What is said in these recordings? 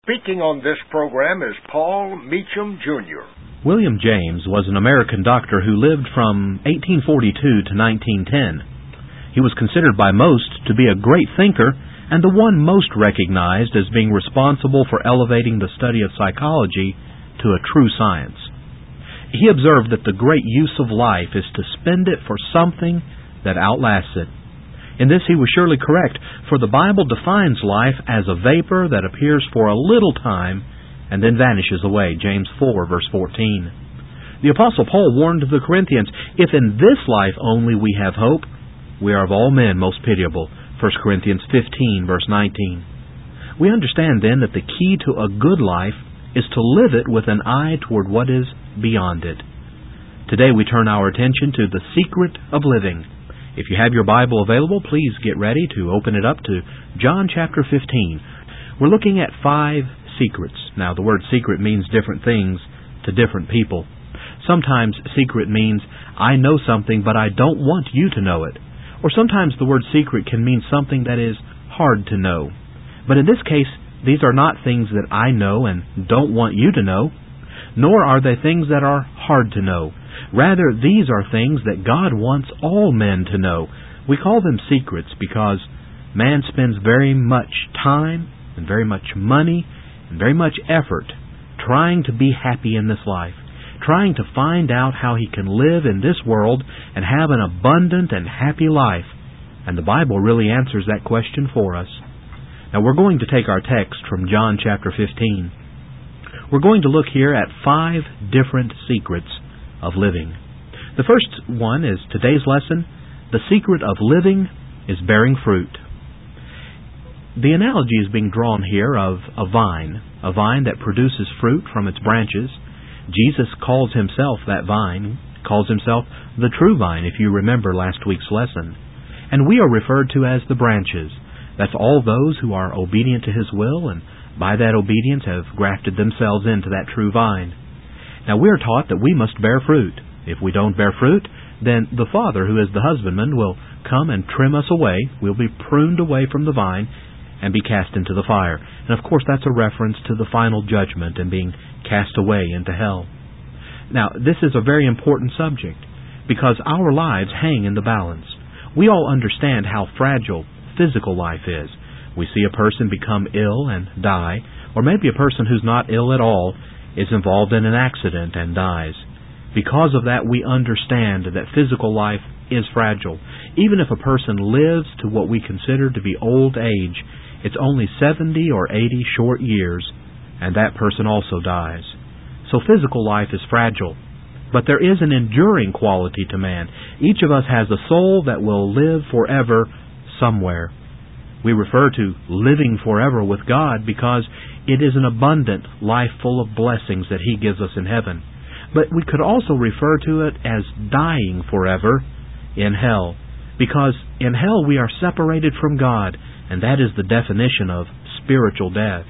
Speaking on this program is Paul Meacham, Jr. William James was an American doctor who lived from 1842 to 1910. He was considered by most to be a great thinker and the one most recognized as being responsible for elevating the study of psychology to a true science. He observed that the great use of life is to spend it for something that outlasts it. In this he was surely correct, for the Bible defines life as a vapor that appears for a little time and then vanishes away, James 4, verse 14. The Apostle Paul warned the Corinthians, if in this life only we have hope, we are of all men most pitiable, 1 Corinthians 15, verse 19. We understand then that the key to a good life is to live it with an eye toward what is beyond it. Today we turn our attention to the secret of living. If you have your Bible available, please get ready to open it up to John chapter 15. We're looking at 5 secrets. Now, the word secret means different things to different people. Sometimes secret means, I know something, but I don't want you to know it. Or sometimes the word secret can mean something that is hard to know. But in this case, these are not things that I know and don't want you to know, nor are they things that are hard to know. Rather, these are things that God wants all men to know. We call them secrets because man spends very much time and very much money and very much effort trying to be happy in this life, trying to find out how he can live in this world and have an abundant and happy life. And the Bible really answers that question for us. Now we're going to take our text from John chapter 15. We're going to look here at 5 different secrets of living. The first one is today's lesson. The secret of living is bearing fruit. The analogy is being drawn here of a vine that produces fruit from its branches. Jesus calls himself that vine, calls himself the true vine, if you remember last week's lesson. And we are referred to as the branches. That's all those who are obedient to his will and by that obedience have grafted themselves into that true vine. Now we are taught that we must bear fruit. If we don't bear fruit, then the Father, who is the husbandman, will come and trim us away. We'll be pruned away from the vine and be cast into the fire. And of course that's a reference to the final judgment and being cast away into hell. Now this is a very important subject because our lives hang in the balance. We all understand how fragile physical life is. We see a person become ill and die, or maybe a person who's not ill at all is involved in an accident and dies. Because of that, we understand that physical life is fragile. Even if a person lives to what we consider to be old age, it's only 70 or 80 short years, and that person also dies. So physical life is fragile. But there is an enduring quality to man. Each of us has a soul that will live forever somewhere. We refer to living forever with God because it is an abundant life full of blessings that He gives us in heaven. But we could also refer to it as dying forever in hell, because in hell we are separated from God, and that is the definition of spiritual death.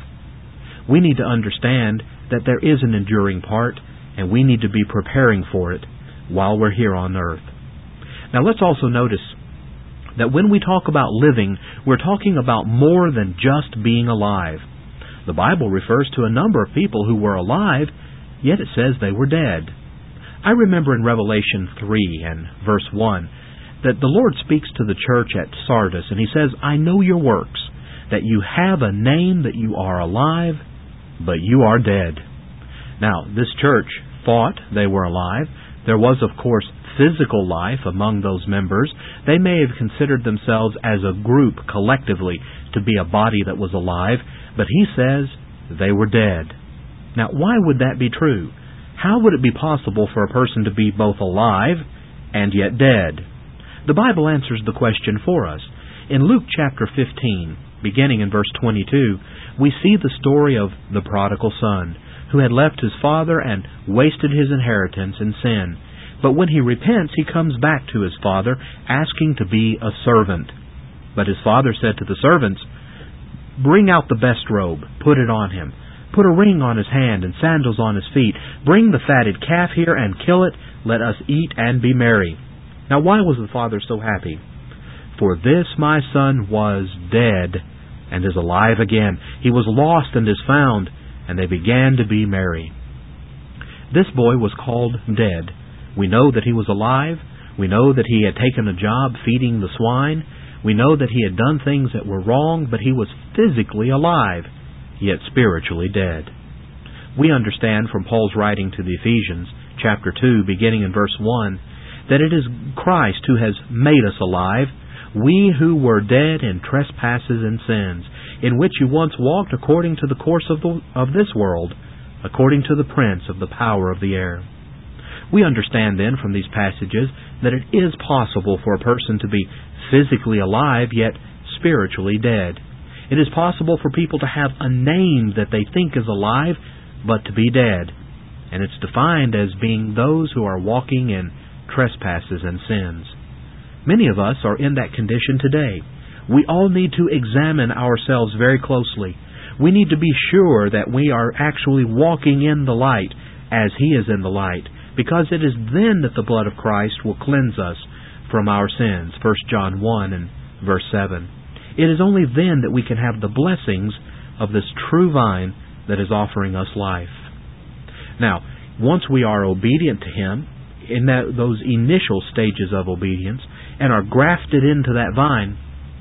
We need to understand that there is an enduring part, and we need to be preparing for it while we're here on earth. Now let's also notice that when we talk about living, we're talking about more than just being alive. The Bible refers to a number of people who were alive, yet it says they were dead. I remember in Revelation 3 and verse 1 that the Lord speaks to the church at Sardis, and He says, I know your works, that you have a name, that you are alive, but you are dead. Now, this church thought they were alive. There was, of course, physical life among those members. They may have considered themselves as a group collectively to be a body that was alive, but He says they were dead. Now, why would that be true? How would it be possible for a person to be both alive and yet dead? The Bible answers the question for us. In Luke chapter 15, beginning in verse 22, we see the story of the prodigal son, who had left his father and wasted his inheritance in sin. But when he repents, he comes back to his father, asking to be a servant. But his father said to the servants, Bring out the best robe, put it on him. Put a ring on his hand and sandals on his feet. Bring the fatted calf here and kill it. Let us eat and be merry. Now why was the father so happy? For this my son was dead and is alive again. He was lost and is found, and they began to be merry. This boy was called dead. We know that he was alive. We know that he had taken a job feeding the swine. We know that he had done things that were wrong, but he was physically alive, yet spiritually dead. We understand from Paul's writing to the Ephesians, chapter 2, beginning in verse 1, that it is Christ who has made us alive, we who were dead in trespasses and sins, in which you once walked according to the course of this world, according to the prince of the power of the air. We understand then from these passages that it is possible for a person to be physically alive yet spiritually dead. It is possible for people to have a name that they think is alive but to be dead. And it's defined as being those who are walking in trespasses and sins. Many of us are in that condition today. We all need to examine ourselves very closely. We need to be sure that we are actually walking in the light as He is in the light, because it is then that the blood of Christ will cleanse us from our sins. 1 John 1 and verse 7. It is only then that we can have the blessings of this true vine that is offering us life. Now, once we are obedient to Him, in those initial stages of obedience, and are grafted into that vine,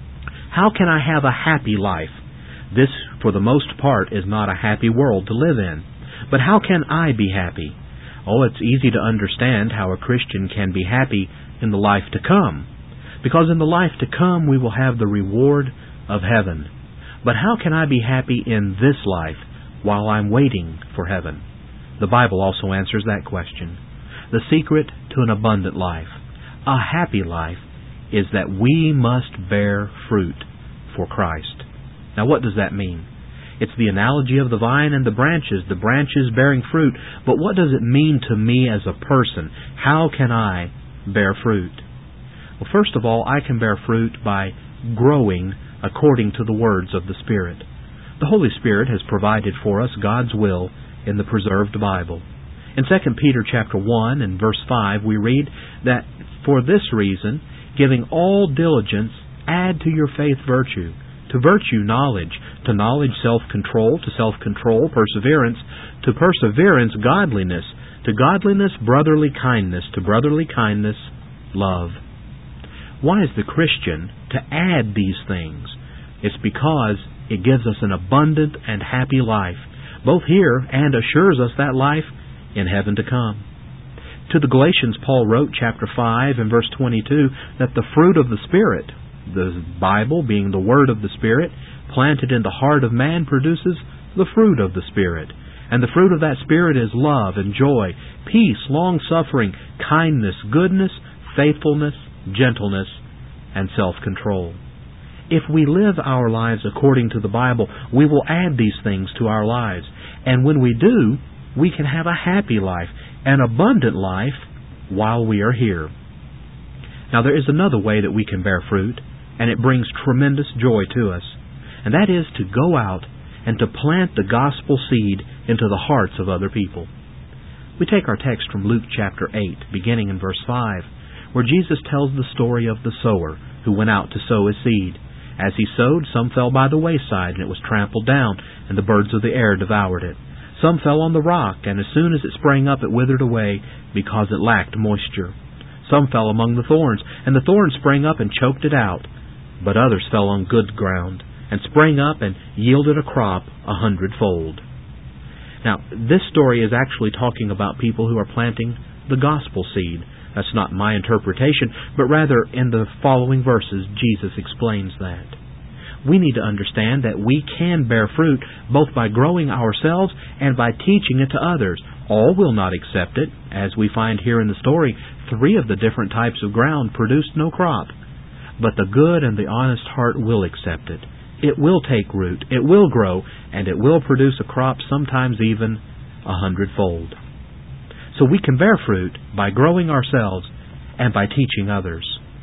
how can I have a happy life? This, for the most part, is not a happy world to live in. But how can I be happy? Oh, it's easy to understand how a Christian can be happy in the life to come, because in the life to come we will have the reward of heaven. But how can I be happy in this life while I'm waiting for heaven? The Bible also answers that question. The secret to an abundant life, a happy life, is that we must bear fruit for Christ. Now, what does that mean? It's the analogy of the vine and the branches bearing fruit. But what does it mean to me as a person? How can I bear fruit? Well, first of all, I can bear fruit by growing according to the words of the Spirit. The Holy Spirit has provided for us God's will in the preserved Bible. In 2 Peter chapter 1 and verse 5, we read that, "For this reason, giving all diligence, add to your faith virtue, to virtue knowledge, to knowledge self-control, to self-control perseverance, to perseverance godliness, to godliness brotherly kindness, to brotherly kindness love." Why is the Christian to add these things? It's because it gives us an abundant and happy life, both here and assures us that life in heaven to come. To the Galatians, Paul wrote, chapter 5 and verse 22, that the fruit of the Spirit, the Bible being the Word of the Spirit, planted in the heart of man, produces the fruit of the Spirit. And the fruit of that Spirit is love and joy, peace, long-suffering, kindness, goodness, faithfulness, gentleness, and self-control. If we live our lives according to the Bible, we will add these things to our lives. And when we do, we can have a happy life, an abundant life, while we are here. Now, there is another way that we can bear fruit, and it brings tremendous joy to us. And that is to go out and to plant the gospel seed into the hearts of other people. We take our text from Luke chapter 8, beginning in verse 5, where Jesus tells the story of the sower who went out to sow his seed. As he sowed, some fell by the wayside, and it was trampled down, and the birds of the air devoured it. Some fell on the rock, and as soon as it sprang up, it withered away, because it lacked moisture. Some fell among the thorns, and the thorns sprang up and choked it out. But others fell on good ground, and sprang up and yielded a crop 100-fold. Now, this story is actually talking about people who are planting the gospel seed. That's not my interpretation, but rather in the following verses, Jesus explains that. We need to understand that we can bear fruit both by growing ourselves and by teaching it to others. All will not accept it. As we find here in the story, 3 of the different types of ground produced no crop. But the good and the honest heart will accept it. It will take root, it will grow, and it will produce a crop, sometimes even 100-fold. So we can bear fruit by growing ourselves and by teaching others.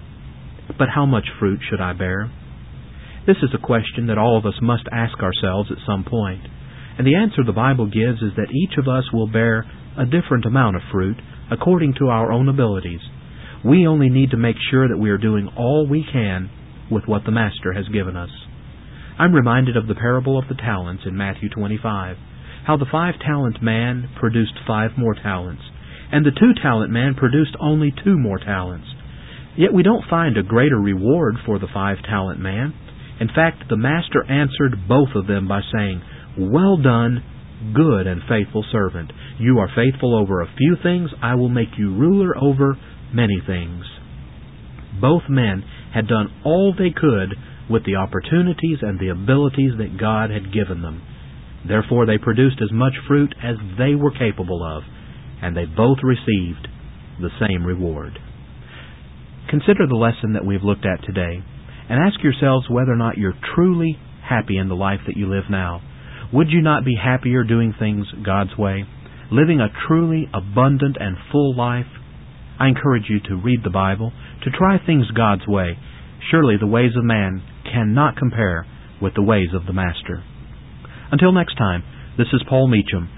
But how much fruit should I bear? This is a question that all of us must ask ourselves at some point. And the answer the Bible gives is that each of us will bear a different amount of fruit according to our own abilities. We only need to make sure that we are doing all we can with what the Master has given us. I'm reminded of the parable of the talents in Matthew 25, how the 5-talent man produced 5 more talents, and the 2-talent man produced only 2 more talents. Yet we don't find a greater reward for the 5-talent man. In fact, the master answered both of them by saying, "Well done, good and faithful servant. You are faithful over a few things. I will make you ruler over many things." Both men had done all they could with the opportunities and the abilities that God had given them. Therefore they produced as much fruit as they were capable of, and they both received the same reward. Consider the lesson that we've looked at today, and ask yourselves whether or not you're truly happy in the life that you live now. Would you not be happier doing things God's way, living a truly abundant and full life? I encourage you to read the Bible, to try things God's way. Surely the ways of man cannot compare with the ways of the Master. Until next time, this is Paul Meacham,